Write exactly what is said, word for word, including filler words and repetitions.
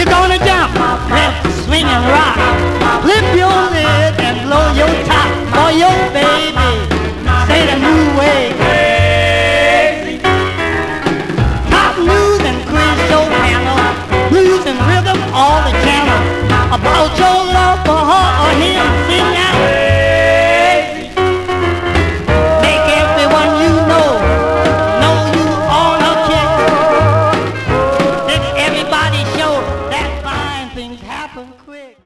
gonna jump, rip, swing and rock. Flip your lid and blow your top for your baby. Say the new way. Crazy. Top news and quiz show panel. Blues and rhythm, all the channel. About your love for her or him, sing out. Crazy. Make everyone you know know you on a kick. Let everybody show that fine things happen quick.